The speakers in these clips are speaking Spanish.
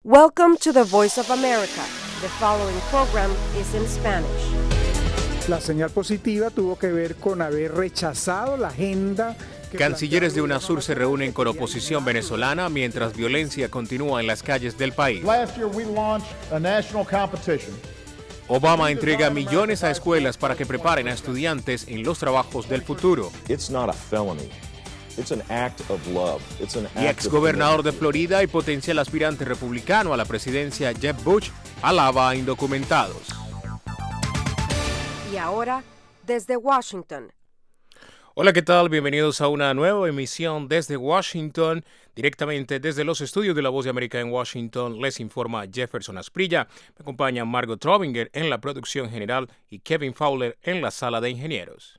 Welcome to the Voice of America. The following program is in Spanish. La señal positiva tuvo que ver con haber rechazado la agenda. Cancilleres de UNASUR se reúnen con oposición venezolana mientras violencia continúa en las calles del país. Obama entrega millones a escuelas para que preparen a estudiantes en los trabajos del futuro. Y exgobernador de Florida y potencial aspirante republicano a la presidencia Jeb Bush alaba a indocumentados. Y ahora, desde Washington. Hola, ¿qué tal? Bienvenidos a una nueva emisión desde Washington. Directamente desde los estudios de La Voz de América en Washington, les informa Jefferson Asprilla. Me acompaña Margot Trobinger en la producción general y Kevin Fowler en la sala de ingenieros.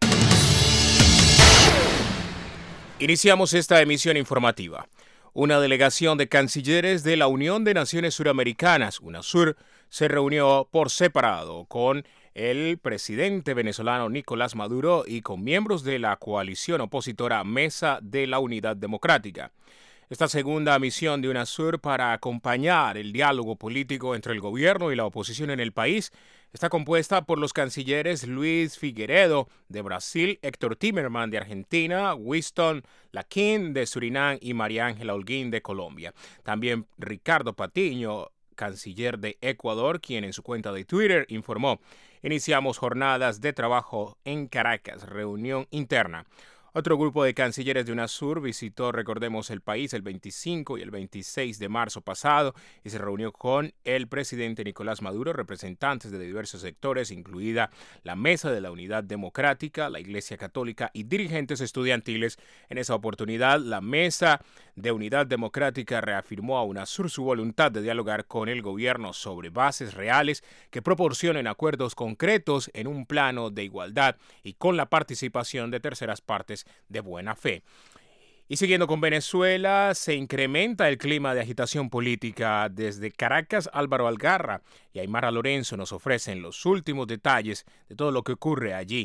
Iniciamos esta emisión informativa. Una delegación de cancilleres de la Unión de Naciones Suramericanas, UNASUR, se reunió por separado con el presidente venezolano Nicolás Maduro y con miembros de la coalición opositora Mesa de la Unidad Democrática. Esta segunda misión de UNASUR para acompañar el diálogo político entre el gobierno y la oposición en el país está compuesta por los cancilleres Luis Figueiredo de Brasil, Héctor Timerman de Argentina, Winston Lakin de Surinam y María Ángela Holguín de Colombia. También Ricardo Patiño, canciller de Ecuador, quien en su cuenta de Twitter informó: iniciamos jornadas de trabajo en Caracas, reunión interna. Otro grupo de cancilleres de UNASUR visitó, recordemos, el país el 25 y el 26 de marzo pasado y se reunió con el presidente Nicolás Maduro, representantes de diversos sectores, incluida la Mesa de la Unidad Democrática, la Iglesia Católica y dirigentes estudiantiles. En esa oportunidad, la Mesa de Unidad Democrática reafirmó a UNASUR su voluntad de dialogar con el gobierno sobre bases reales que proporcionen acuerdos concretos en un plano de igualdad y con la participación de terceras partes de buena fe. Y siguiendo con Venezuela, se incrementa el clima de agitación política. Desde Caracas, Álvaro Algarra y Aymara Lorenzo nos ofrecen los últimos detalles de todo lo que ocurre allí.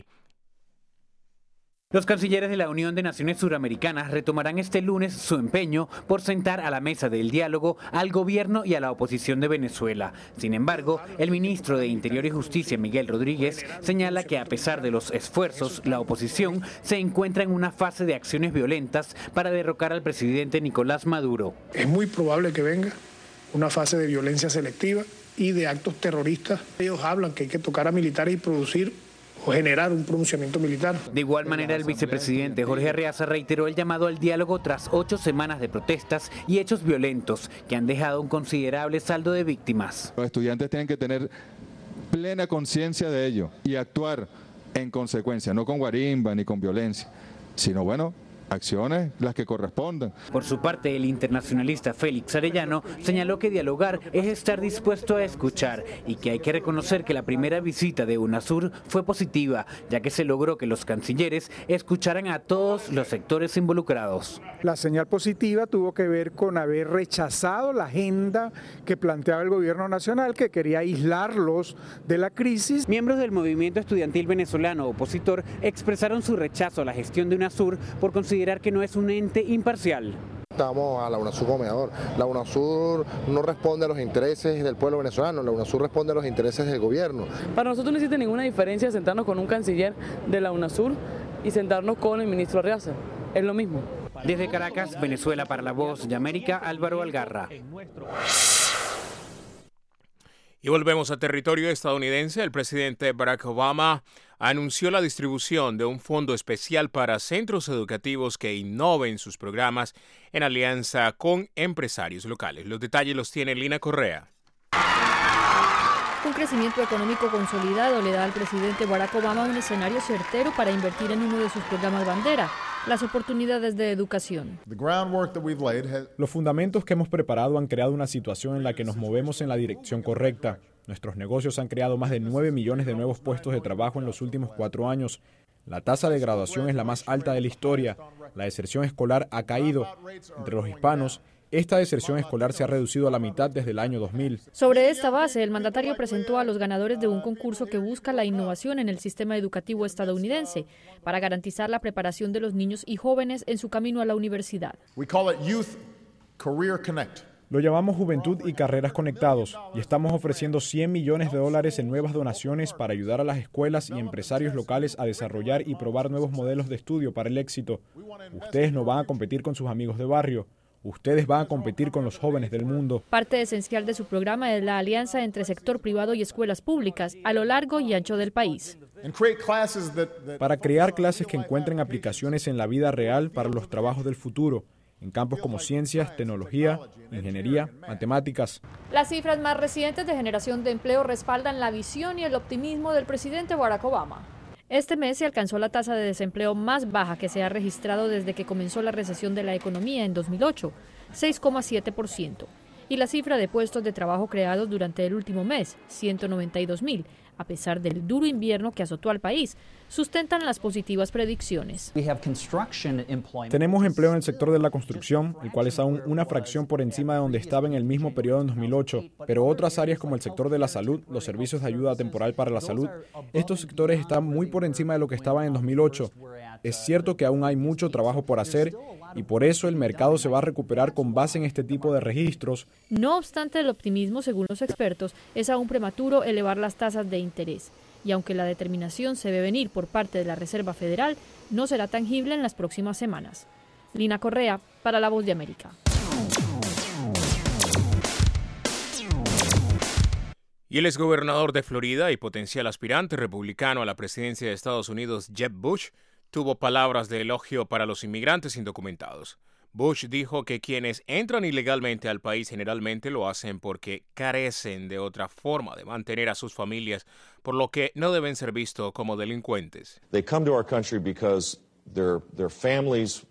Los cancilleres de la Unión de Naciones Suramericanas retomarán este lunes su empeño por sentar a la mesa del diálogo al gobierno y a la oposición de Venezuela. Sin embargo, el ministro de Interior y Justicia, Miguel Rodríguez, señala que a pesar de los esfuerzos, la oposición se encuentra en una fase de acciones violentas para derrocar al presidente Nicolás Maduro. Es muy probable que venga una fase de violencia selectiva y de actos terroristas. Ellos hablan que hay que tocar a militares y producir o generar un pronunciamiento militar. De igual manera, el vicepresidente Jorge Arreaza reiteró el llamado al diálogo tras 8 semanas de protestas y hechos violentos que han dejado un considerable saldo de víctimas. Los estudiantes tienen que tener plena conciencia de ello y actuar en consecuencia, no con guarimba ni con violencia, sino acciones las que correspondan. Por su parte, el internacionalista Félix Arellano señaló que dialogar es estar dispuesto a escuchar y que hay que reconocer que la primera visita de UNASUR fue positiva, ya que se logró que los cancilleres escucharan a todos los sectores involucrados. La señal positiva tuvo que ver con haber rechazado la agenda que planteaba el gobierno nacional, que quería aislarlos de la crisis. Miembros del movimiento estudiantil venezolano opositor expresaron su rechazo a la gestión de UNASUR por considerar que no es un ente imparcial. Estamos a la UNASUR como mediador. La UNASUR no responde a los intereses del pueblo venezolano, la UNASUR responde a los intereses del gobierno. Para nosotros no existe ninguna diferencia sentarnos con un canciller de la UNASUR y sentarnos con el ministro Arreaza. Es lo mismo. Desde Caracas, Venezuela, para La Voz de América, Álvaro Algarra. Y volvemos a territorio estadounidense. El presidente Barack Obama anunció la distribución de un fondo especial para centros educativos que innoven sus programas en alianza con empresarios locales. Los detalles los tiene Lina Correa. Un crecimiento económico consolidado le da al presidente Barack Obama un escenario certero para invertir en uno de sus programas bandera, las oportunidades de educación. Los fundamentos que hemos preparado han creado una situación en la que nos movemos en la dirección correcta. Nuestros negocios han creado más de 9 millones de nuevos puestos de trabajo en los últimos 4 años. La tasa de graduación es la más alta de la historia. La deserción escolar ha caído. Entre los hispanos, esta deserción escolar se ha reducido a la mitad desde el año 2000. Sobre esta base, el mandatario presentó a los ganadores de un concurso que busca la innovación en el sistema educativo estadounidense para garantizar la preparación de los niños y jóvenes en su camino a la universidad. We call it Youth Career Connect. Lo llamamos Juventud y Carreras Conectados y estamos ofreciendo $100 millones en nuevas donaciones para ayudar a las escuelas y empresarios locales a desarrollar y probar nuevos modelos de estudio para el éxito. Ustedes no van a competir con sus amigos de barrio. Ustedes van a competir con los jóvenes del mundo. Parte esencial de su programa es la alianza entre sector privado y escuelas públicas a lo largo y ancho del país. Para crear clases que encuentren aplicaciones en la vida real para los trabajos del futuro, en campos como ciencias, tecnología, ingeniería, matemáticas. Las cifras más recientes de generación de empleo respaldan la visión y el optimismo del presidente Barack Obama. Este mes se alcanzó la tasa de desempleo más baja que se ha registrado desde que comenzó la recesión de la economía en 2008, 6,7%. Y la cifra de puestos de trabajo creados durante el último mes, 192,000, a pesar del duro invierno que azotó al país, sustentan las positivas predicciones. Tenemos empleo en el sector de la construcción, el cual es aún una fracción por encima de donde estaba en el mismo periodo en 2008, pero otras áreas como el sector de la salud, los servicios de ayuda temporal para la salud, estos sectores están muy por encima de lo que estaban en 2008. Es cierto que aún hay mucho trabajo por hacer y por eso el mercado se va a recuperar con base en este tipo de registros. No obstante el optimismo, según los expertos, es aún prematuro elevar las tasas de interés. Y aunque la determinación se ve venir por parte de la Reserva Federal, no será tangible en las próximas semanas. Lina Correa, para La Voz de América. Y el exgobernador de Florida y potencial aspirante republicano a la presidencia de Estados Unidos, Jeb Bush, tuvo palabras de elogio para los inmigrantes indocumentados. Bush dijo que quienes entran ilegalmente al país generalmente lo hacen porque carecen de otra forma de mantener a sus familias, por lo que no deben ser vistos como delincuentes. They come to our country because their families,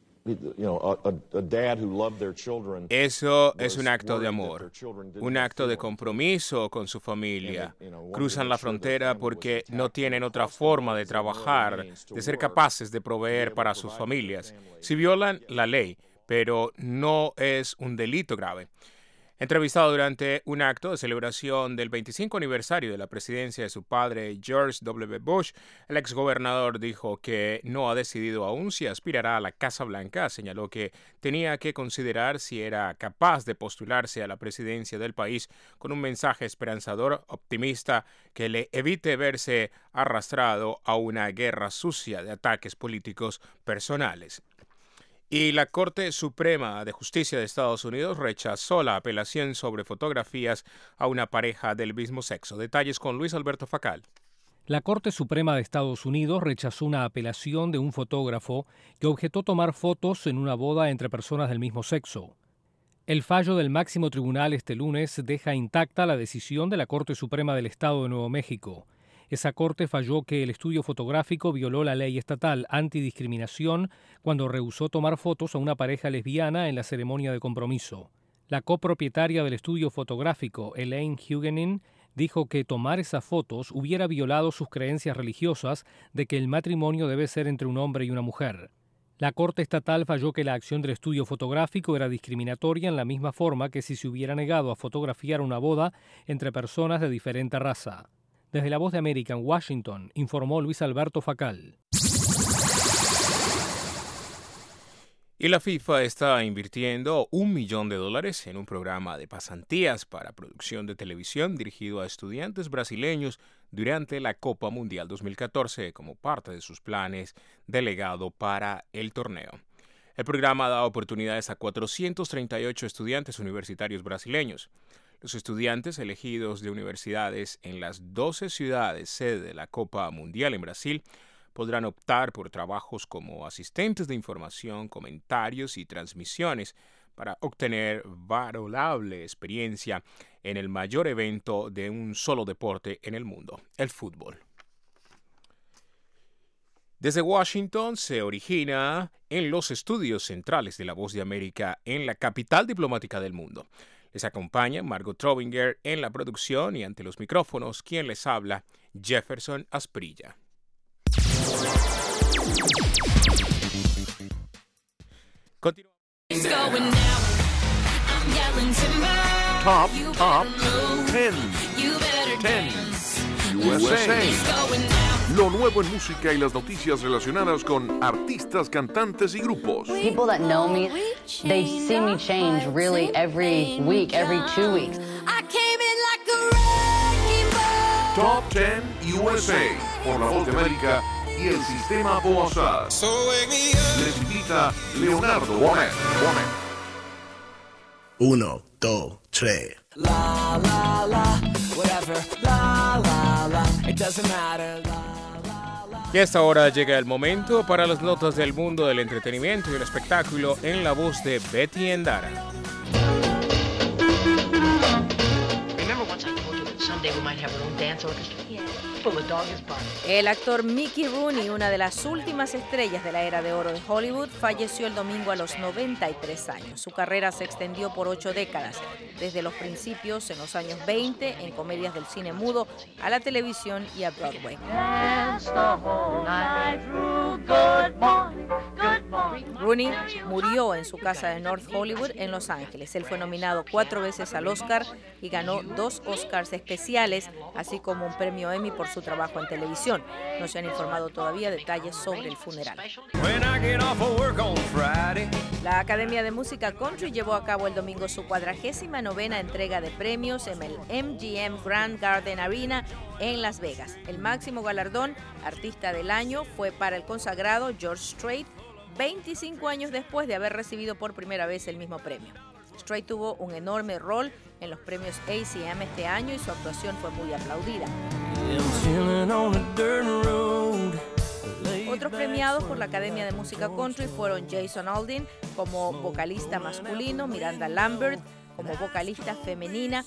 a dad who loved their children. Eso es un acto de amor, un acto de compromiso con su familia. Cruzan la frontera porque no tienen otra forma de trabajar, de ser capaces de proveer para sus familias. Si violan la ley, pero no es un delito grave. Entrevistado durante un acto de celebración del 25 aniversario de la presidencia de su padre George W. Bush, el exgobernador dijo que no ha decidido aún si aspirará a la Casa Blanca. Señaló que tenía que considerar si era capaz de postularse a la presidencia del país con un mensaje esperanzador, optimista, que le evite verse arrastrado a una guerra sucia de ataques políticos personales. Y la Corte Suprema de Justicia de Estados Unidos rechazó la apelación sobre fotografías a una pareja del mismo sexo. Detalles con Luis Alberto Facal. La Corte Suprema de Estados Unidos rechazó una apelación de un fotógrafo que objetó tomar fotos en una boda entre personas del mismo sexo. El fallo del máximo tribunal este lunes deja intacta la decisión de la Corte Suprema del Estado de Nuevo México. Esa corte falló que el estudio fotográfico violó la ley estatal antidiscriminación cuando rehusó tomar fotos a una pareja lesbiana en la ceremonia de compromiso. La copropietaria del estudio fotográfico, Elaine Huguenin, dijo que tomar esas fotos hubiera violado sus creencias religiosas de que el matrimonio debe ser entre un hombre y una mujer. La Corte Estatal falló que la acción del estudio fotográfico era discriminatoria en la misma forma que si se hubiera negado a fotografiar una boda entre personas de diferente raza. Desde La Voz de América en Washington, informó Luis Alberto Facal. Y la FIFA está invirtiendo $1 millón en un programa de pasantías para producción de televisión dirigido a estudiantes brasileños durante la Copa Mundial 2014 como parte de sus planes de legado para el torneo. El programa da oportunidades a 438 estudiantes universitarios brasileños. Los estudiantes elegidos de universidades en las 12 ciudades sede de la Copa Mundial en Brasil podrán optar por trabajos como asistentes de información, comentarios y transmisiones para obtener valorable experiencia en el mayor evento de un solo deporte en el mundo, el fútbol. Desde Washington se origina en los estudios centrales de La Voz de América en la capital diplomática del mundo. Les acompaña Margot Trobinger en la producción y ante los micrófonos, quien les habla, Jefferson Asprilla. Top 10. USA. Lo nuevo en música y las noticias relacionadas con artistas, cantantes y grupos. People that know me, they see me change really every week, every 2 weeks. Top 10 USA por La Voz de América y el Sistema Boazar. Les invita Leonardo Bonet. 1, 2, 3. La la la, whatever. La la la, it doesn't matter. Y a esta hora llega el momento para las notas del mundo del entretenimiento y el espectáculo en la voz de Betty Endara. El actor Mickey Rooney, una de las últimas estrellas de la era de oro de Hollywood, falleció el domingo a los 93 años. Su carrera se extendió por 8 décadas, desde los principios en los años 20 en comedias del cine mudo a la televisión y a Broadway. Rooney murió en su casa de North Hollywood en Los Ángeles. Él fue nominado 4 veces al Oscar y ganó 2 Oscars especiales, así como un premio Emmy por su trabajo en televisión. No se han informado todavía detalles sobre el funeral. La Academia de Música Country llevó a cabo el domingo su 49ª entrega de premios en el MGM Grand Garden Arena en Las Vegas. El máximo galardón, Artista del Año, fue para el consagrado George Strait, 25 años después de haber recibido por primera vez el mismo premio. Strait tuvo un enorme rol en los premios ACM este año y su actuación fue muy aplaudida. Otros premiados por la Academia de Música Country fueron Jason Aldean como vocalista masculino, Miranda Lambert como vocalista femenina.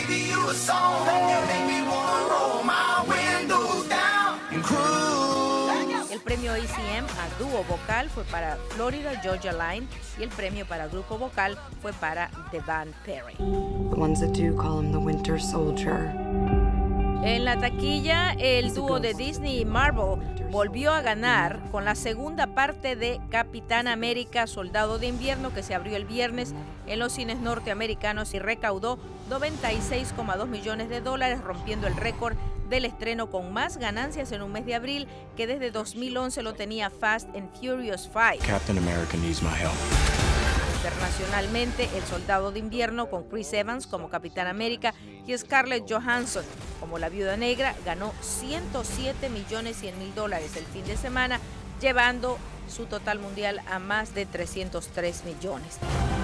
El premio ACM a dúo vocal fue para Florida Georgia Line y el premio para grupo vocal fue para The Band Perry. The ones that do call him the Winter Soldier. En la taquilla, el dúo de Disney y Marvel volvió a ganar con la segunda parte de Capitán América, Soldado de Invierno, que se abrió el viernes en los cines norteamericanos y recaudó $96,2 millones, rompiendo el récord del estreno con más ganancias en un mes de abril que desde 2011 lo tenía Fast and Furious 5. Captain America needs my help. Internacionalmente, El Soldado de Invierno, con Chris Evans como Capitán América y Scarlett Johansson como la Viuda Negra, ganó $107,100,000 el fin de semana, llevando su total mundial a más de 303 millones.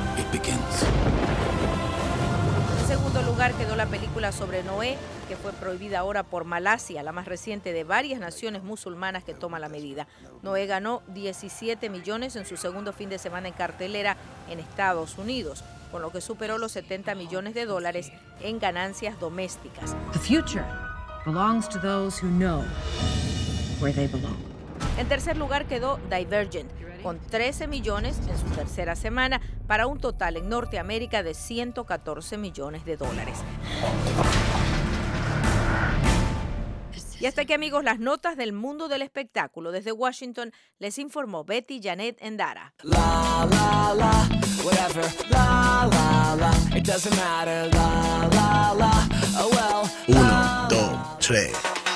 En segundo lugar quedó la película sobre Noé, que fue prohibida ahora por Malasia, la más reciente de varias naciones musulmanas que toma la medida. Noé ganó 17 millones en su segundo fin de semana en cartelera en Estados Unidos, con lo que superó los $70 millones en ganancias domésticas. The future belongs to those who know where they belong. En tercer lugar quedó Divergent, con 13 millones en su tercera semana, para un total en Norteamérica de $114 millones. Y hasta aquí, amigos, las notas del mundo del espectáculo. Desde Washington les informó Betty Janet Endara. La la la, whatever. La la la, it doesn't matter. La la la, oh well. 1, 2, 3.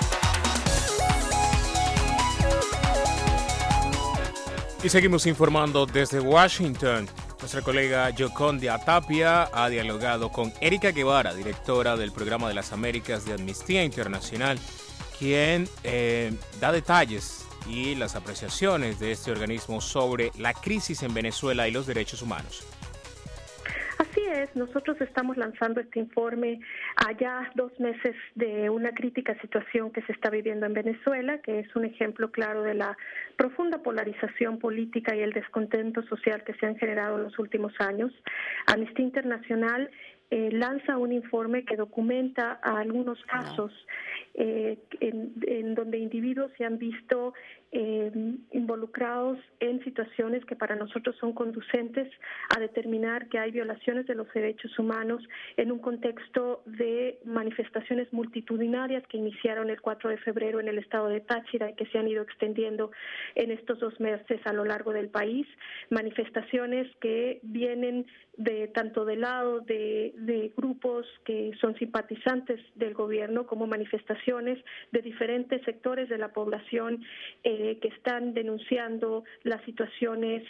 Y seguimos informando desde Washington. Nuestra colega Yocondia Tapia ha dialogado con Erika Guevara, directora del Programa de las Américas de Amnistía Internacional, quien da detalles y las apreciaciones de este organismo sobre la crisis en Venezuela y los derechos humanos. Así es, nosotros estamos lanzando este informe a ya 2 meses de una crítica situación que se está viviendo en Venezuela, que es un ejemplo claro de la profunda polarización política y el descontento social que se han generado en los últimos años. Amnistía Internacional lanza un informe que documenta algunos casos en donde individuos se han visto involucrados en situaciones que para nosotros son conducentes a determinar que hay violaciones de los derechos humanos en un contexto de manifestaciones multitudinarias que iniciaron el 4 de febrero en el estado de Táchira y que se han ido extendiendo en estos 2 meses a lo largo del país, manifestaciones que vienen tanto del lado de grupos que son simpatizantes del gobierno como manifestaciones de diferentes sectores de la población que están denunciando las situaciones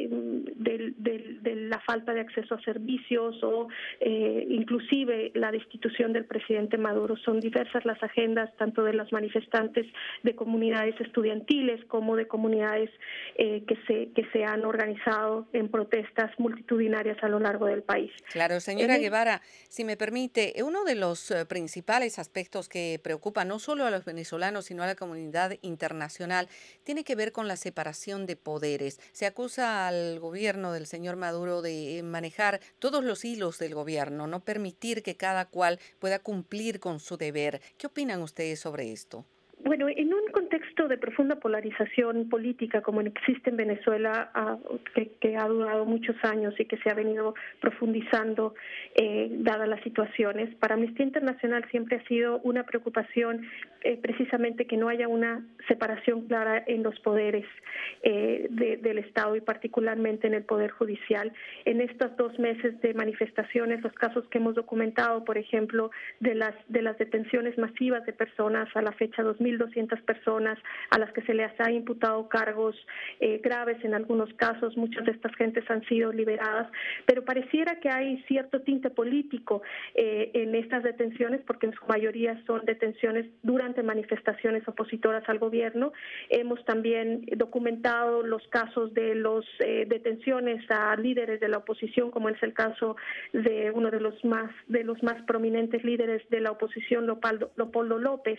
de la falta de acceso a servicios o inclusive la destitución del presidente Maduro. Son diversas las agendas tanto de los manifestantes de comunidades estudiantiles como de comunidades que se han organizado en protestas multitudinarias a lo largo del país. Claro, señora Guevara, si me permite, uno de los principales aspectos que preocupa no solo a los venezolanos, sino a la comunidad internacional, tiene que ver con la separación de poderes. Se acusa al gobierno del señor Maduro de manejar todos los hilos del gobierno, no permitir que cada cual pueda cumplir con su deber. ¿Qué opinan ustedes sobre esto? Bueno, en un contexto de profunda polarización política como existe en Venezuela, que ha durado muchos años y que se ha venido profundizando dadas las situaciones, para Amnistía Internacional siempre ha sido una preocupación precisamente que no haya una separación clara en los poderes del Estado y particularmente en el Poder Judicial. En estos 2 meses de manifestaciones, los casos que hemos documentado, por ejemplo, de las detenciones masivas de personas a la fecha 2.200 personas a las que se les ha imputado cargos graves en algunos casos, muchas de estas gentes han sido liberadas, pero pareciera que hay cierto tinte político en estas detenciones porque en su mayoría son detenciones durante manifestaciones opositoras al gobierno. Hemos también documentado los casos de los detenciones a líderes de la oposición, como es el caso de uno de los más prominentes líderes de la oposición, Leopoldo López,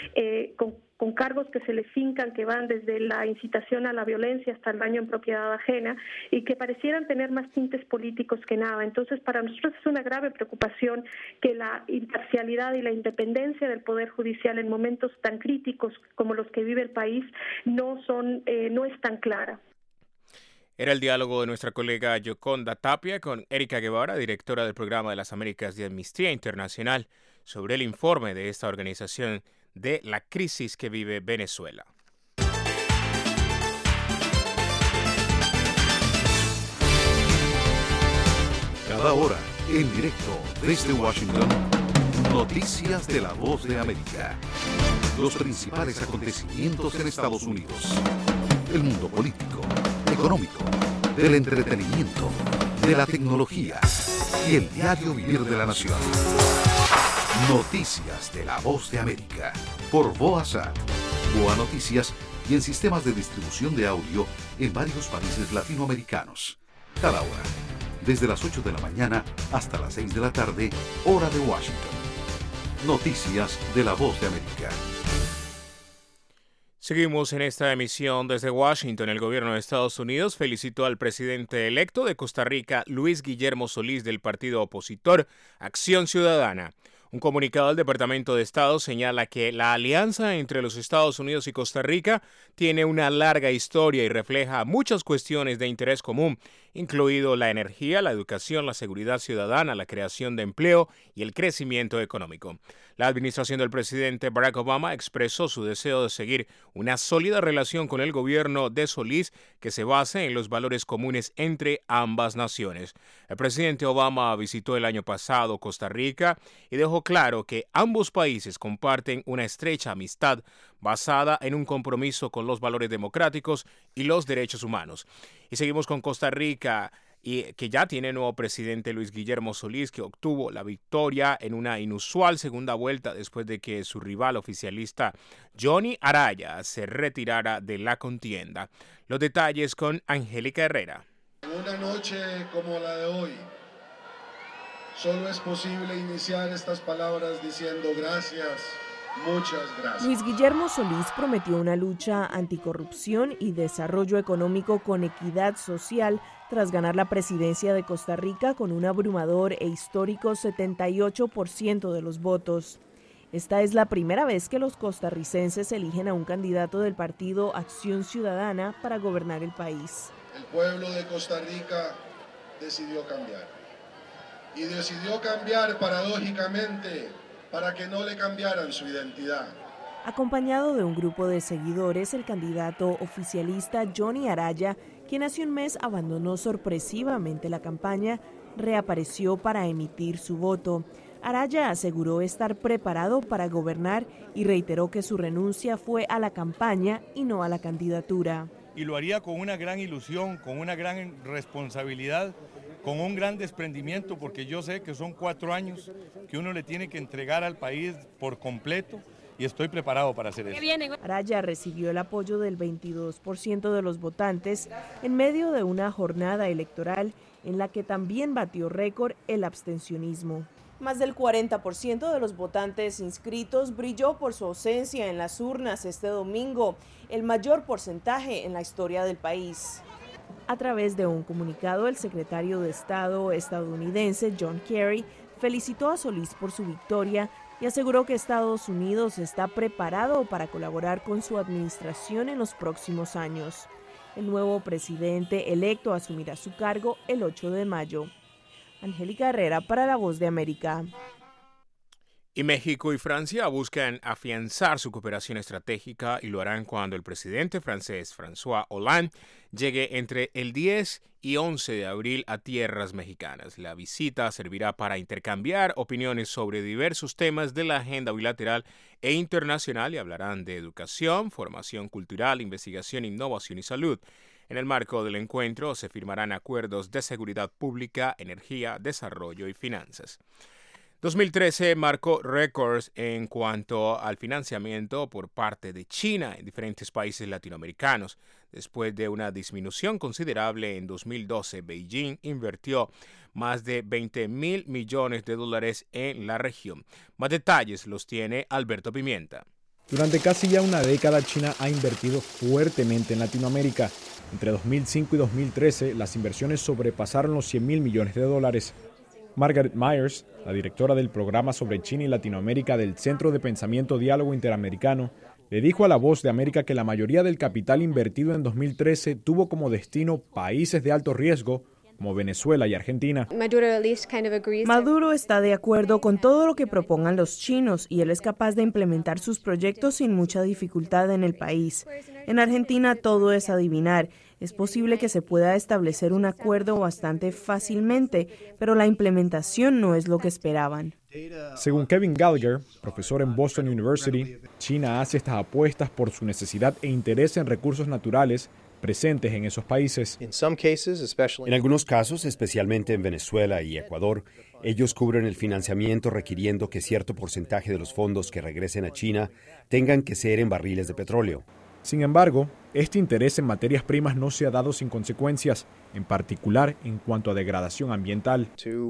con cargos que se le fincan que van desde la incitación a la violencia hasta el daño en propiedad ajena y que parecieran tener más tintes políticos que nada. Entonces, para nosotros es una grave preocupación que la imparcialidad y la independencia del Poder Judicial en momentos tan críticos como los que vive el país no es tan clara. Era el diálogo de nuestra colega Yoconda Tapia con Erika Guevara, directora del Programa de las Américas de Amnistía Internacional, sobre el informe de esta organización de la crisis que vive Venezuela. Cada hora, en directo desde Washington, noticias de La Voz de América. Los principales acontecimientos en Estados Unidos. El mundo político, económico, del entretenimiento, de la tecnología y el diario vivir de la nación. Noticias de La Voz de América por VOA-SAT, VOA Noticias y en sistemas de distribución de audio en varios países latinoamericanos. Cada hora, desde las 8 de la mañana hasta las 6 de la tarde, hora de Washington. Noticias de La Voz de América. Seguimos en esta emisión desde Washington. El gobierno de Estados Unidos felicitó al presidente electo de Costa Rica, Luis Guillermo Solís, del partido opositor Acción Ciudadana. Un comunicado del Departamento de Estado señala que la alianza entre los Estados Unidos y Costa Rica tiene una larga historia y refleja muchas cuestiones de interés común, incluido la energía, la educación, la seguridad ciudadana, la creación de empleo y el crecimiento económico. La administración del presidente Barack Obama expresó su deseo de seguir una sólida relación con el gobierno de Solís que se base en los valores comunes entre ambas naciones. El presidente Obama visitó el año pasado Costa Rica y dejó claro que ambos países comparten una estrecha amistad basada en un compromiso con los valores democráticos y los derechos humanos. Y seguimos con Costa Rica, y que ya tiene nuevo presidente Luis Guillermo Solís, que obtuvo la victoria en una inusual segunda vuelta después de que su rival oficialista Johnny Araya se retirara de la contienda. Los detalles con Angélica Herrera. Una noche como la de hoy, solo es posible iniciar estas palabras diciendo gracias. Muchas gracias. Luis Guillermo Solís prometió una lucha anticorrupción y desarrollo económico con equidad social tras ganar la presidencia de Costa Rica con un abrumador e histórico 78% de los votos. Esta es la primera vez que los costarricenses eligen a un candidato del partido Acción Ciudadana para gobernar el país. El pueblo de Costa Rica decidió cambiar. Y decidió cambiar paradójicamente para que no le cambiaran su identidad. Acompañado de un grupo de seguidores, el candidato oficialista Johnny Araya, quien hace un mes abandonó sorpresivamente la campaña, reapareció para emitir su voto. Araya aseguró estar preparado para gobernar y reiteró que su renuncia fue a la campaña y no a la candidatura. Y lo haría con una gran ilusión, con una gran responsabilidad, con un gran desprendimiento, porque yo sé que son 4 años que uno le tiene que entregar al país por completo y estoy preparado para hacer eso. Araya recibió el apoyo del 22% de los votantes en medio de una jornada electoral en la que también batió récord el abstencionismo. Más del 40% de los votantes inscritos brilló por su ausencia en las urnas este domingo, el mayor porcentaje en la historia del país. A través de un comunicado, el secretario de Estado estadounidense John Kerry felicitó a Solís por su victoria y aseguró que Estados Unidos está preparado para colaborar con su administración en los próximos años. El nuevo presidente electo asumirá su cargo el 8 de mayo. Angélica Herrera para La Voz de América. Y México y Francia buscan afianzar su cooperación estratégica y lo harán cuando el presidente francés François Hollande llegue entre el 10 y 11 de abril a tierras mexicanas. La visita servirá para intercambiar opiniones sobre diversos temas de la agenda bilateral e internacional y hablarán de educación, formación cultural, investigación, innovación y salud. En el marco del encuentro se firmarán acuerdos de seguridad pública, energía, desarrollo y finanzas. 2013 marcó récords en cuanto al financiamiento por parte de China en diferentes países latinoamericanos. Después de una disminución considerable en 2012, Beijing invirtió más de $20,000 millones en la región. Más detalles los tiene Alberto Pimienta. Durante casi ya una década, China ha invertido fuertemente en Latinoamérica. Entre 2005 y 2013, las inversiones sobrepasaron los $100,000 millones. Margaret Myers, la directora del programa sobre China y Latinoamérica del Centro de Pensamiento Diálogo Interamericano, le dijo a La Voz de América que la mayoría del capital invertido en 2013 tuvo como destino países de alto riesgo, como Venezuela y Argentina. Maduro está de acuerdo con todo lo que propongan los chinos y él es capaz de implementar sus proyectos sin mucha dificultad en el país. En Argentina todo es adivinar. Es posible que se pueda establecer un acuerdo bastante fácilmente, pero la implementación no es lo que esperaban. Según Kevin Gallagher, profesor en Boston University, China hace estas apuestas por su necesidad e interés en recursos naturales presentes en esos países. En algunos casos, especialmente en Venezuela y Ecuador, ellos cubren el financiamiento requiriendo que cierto porcentaje de los fondos que regresen a China tengan que ser en barriles de petróleo. Sin embargo, este interés en materias primas no se ha dado sin consecuencias, en particular en cuanto a degradación ambiental.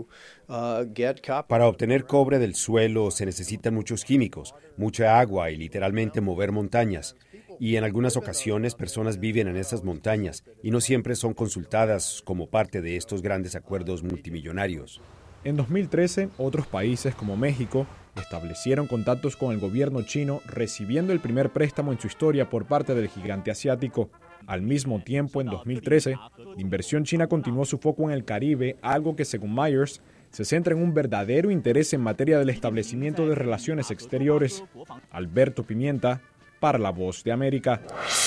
Para obtener cobre del suelo se necesitan muchos químicos, mucha agua y literalmente mover montañas. Y en algunas ocasiones personas viven en esas montañas y no siempre son consultadas como parte de estos grandes acuerdos multimillonarios. En 2013, otros países como México establecieron contactos con el gobierno chino, recibiendo el primer préstamo en su historia por parte del gigante asiático. Al mismo tiempo, en 2013, la inversión china continuó su foco en el Caribe, algo que, según Myers, se centra en un verdadero interés en materia del establecimiento de relaciones exteriores. Alberto Pimienta, para La Voz de América.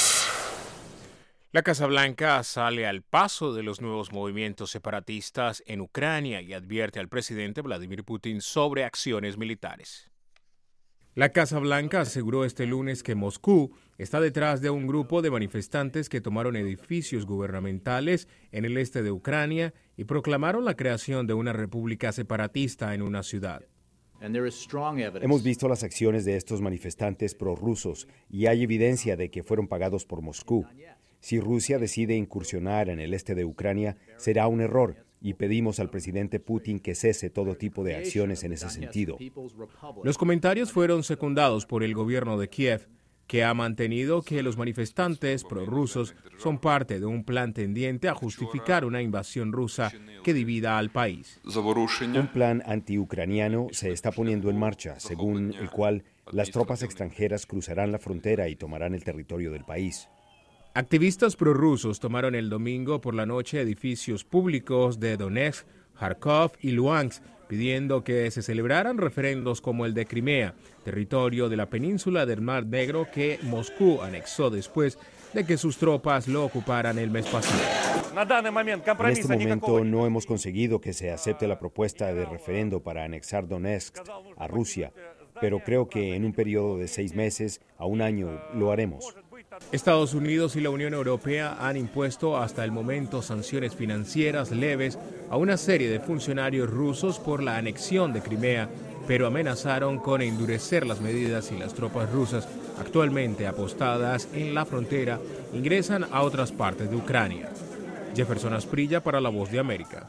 La Casa Blanca sale al paso de los nuevos movimientos separatistas en Ucrania y advierte al presidente Vladimir Putin sobre acciones militares. La Casa Blanca aseguró este lunes que Moscú está detrás de un grupo de manifestantes que tomaron edificios gubernamentales en el este de Ucrania y proclamaron la creación de una república separatista en una ciudad. Hemos visto las acciones de estos manifestantes prorrusos y hay evidencia de que fueron pagados por Moscú. Si Rusia decide incursionar en el este de Ucrania, será un error y pedimos al presidente Putin que cese todo tipo de acciones en ese sentido. Los comentarios fueron secundados por el gobierno de Kiev, que ha mantenido que los manifestantes prorrusos son parte de un plan tendiente a justificar una invasión rusa que divida al país. Un plan antiucraniano se está poniendo en marcha, según el cual las tropas extranjeras cruzarán la frontera y tomarán el territorio del país. Activistas prorrusos tomaron el domingo por la noche edificios públicos de Donetsk, Kharkov y Luhansk, pidiendo que se celebraran referendos como el de Crimea, territorio de la península del Mar Negro que Moscú anexó después de que sus tropas lo ocuparan el mes pasado. En este momento no hemos conseguido que se acepte la propuesta de referendo para anexar Donetsk a Rusia, pero creo que en un periodo de 6 meses a un año lo haremos. Estados Unidos y la Unión Europea han impuesto hasta el momento sanciones financieras leves a una serie de funcionarios rusos por la anexión de Crimea, pero amenazaron con endurecer las medidas si las tropas rusas, actualmente apostadas en la frontera, ingresan a otras partes de Ucrania. Jefferson Asprilla para La Voz de América.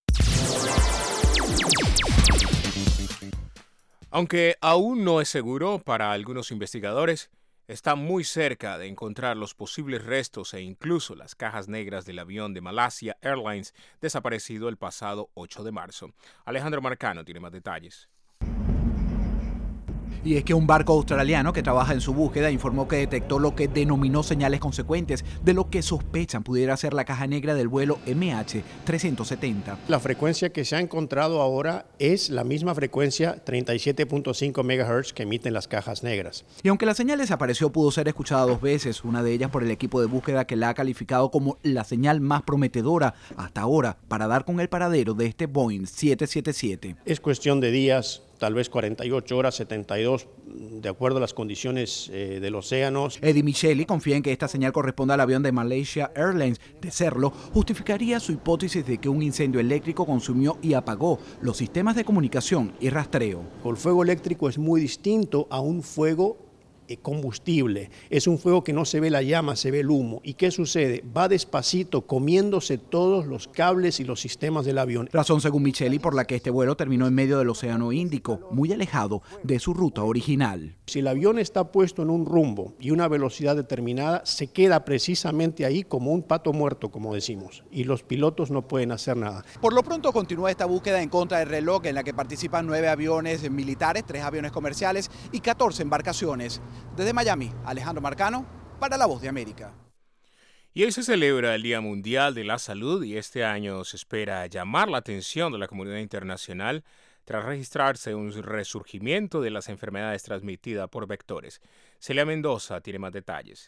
Aunque aún no es seguro para algunos investigadores, está muy cerca de encontrar los posibles restos e incluso las cajas negras del avión de Malaysia Airlines desaparecido el pasado 8 de marzo. Alejandro Marcano tiene más detalles. Y es que un barco australiano que trabaja en su búsqueda informó que detectó lo que denominó señales consecuentes de lo que sospechan pudiera ser la caja negra del vuelo MH370. La frecuencia que se ha encontrado ahora es la misma frecuencia 37.5 MHz que emiten las cajas negras. Y aunque la señal desapareció, pudo ser escuchada 2 veces, una de ellas por el equipo de búsqueda que la ha calificado como la señal más prometedora hasta ahora para dar con el paradero de este Boeing 777. Es cuestión de días, tal vez 48 horas, 72, de acuerdo a las condiciones del océano. Eddie Micheli confía en que esta señal corresponda al avión de Malaysia Airlines. De serlo, justificaría su hipótesis de que un incendio eléctrico consumió y apagó los sistemas de comunicación y rastreo. El fuego eléctrico es muy distinto a un fuego combustible. Es un fuego que no se ve la llama, se ve el humo. ¿Y qué sucede? Va despacito, comiéndose todos los cables y los sistemas del avión. Razón, según Micheli, por la que este vuelo terminó en medio del Océano Índico, muy alejado de su ruta original. Si el avión está puesto en un rumbo y una velocidad determinada, se queda precisamente ahí como un pato muerto, como decimos, y los pilotos no pueden hacer nada. Por lo pronto continúa esta búsqueda en contra del reloj, en la que participan 9 aviones militares, 3 aviones comerciales y 14 embarcaciones. Desde Miami, Alejandro Marcano, para La Voz de América. Y hoy se celebra el Día Mundial de la Salud y este año se espera llamar la atención de la comunidad internacional tras registrarse un resurgimiento de las enfermedades transmitidas por vectores. Celia Mendoza tiene más detalles.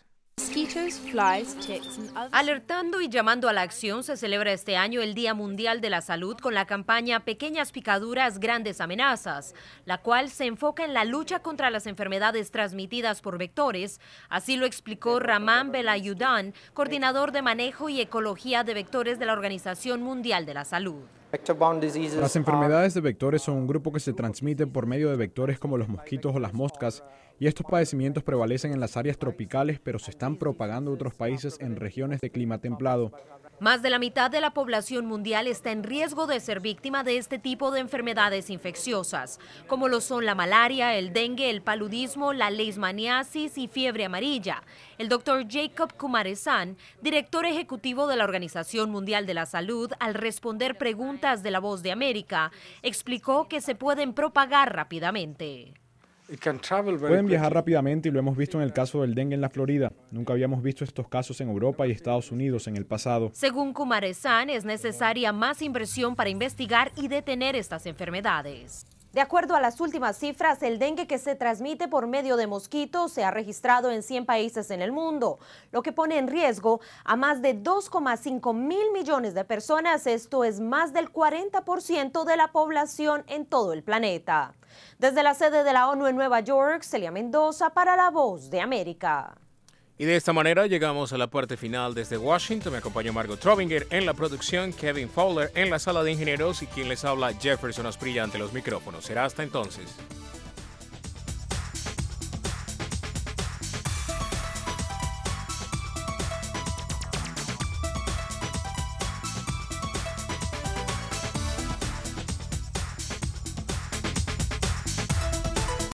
Alertando y llamando a la acción, se celebra este año el Día Mundial de la Salud con la campaña Pequeñas Picaduras, Grandes Amenazas, la cual se enfoca en la lucha contra las enfermedades transmitidas por vectores. Así lo explicó Rahman Belayudan, coordinador de manejo y ecología de vectores de la Organización Mundial de la Salud. Las enfermedades de vectores son un grupo que se transmite por medio de vectores como los mosquitos o las moscas, y estos padecimientos prevalecen en las áreas tropicales, pero se están propagando a otros países en regiones de clima templado. Más de la mitad de la población mundial está en riesgo de ser víctima de este tipo de enfermedades infecciosas, como lo son la malaria, el dengue, el paludismo, la leishmaniasis y fiebre amarilla. El doctor Jacob Kumaresan, director ejecutivo de la Organización Mundial de la Salud, al responder preguntas de La Voz de América, explicó que se pueden propagar rápidamente. Pueden viajar rápidamente y lo hemos visto en el caso del dengue en la Florida. Nunca habíamos visto estos casos en Europa y Estados Unidos en el pasado. Según Kumaresan, es necesaria más inversión para investigar y detener estas enfermedades. De acuerdo a las últimas cifras, el dengue que se transmite por medio de mosquitos se ha registrado en 100 países en el mundo, lo que pone en riesgo a más de 2,5 mil millones de personas. Esto es más del 40% de la población en todo el planeta. Desde la sede de la ONU en Nueva York, Celia Mendoza para La Voz de América. Y de esta manera llegamos a la parte final desde Washington. Me acompañó Margot Trovinger en la producción, Kevin Fowler en la sala de ingenieros y quien les habla, Jefferson Asprilla ante los micrófonos. Será hasta entonces.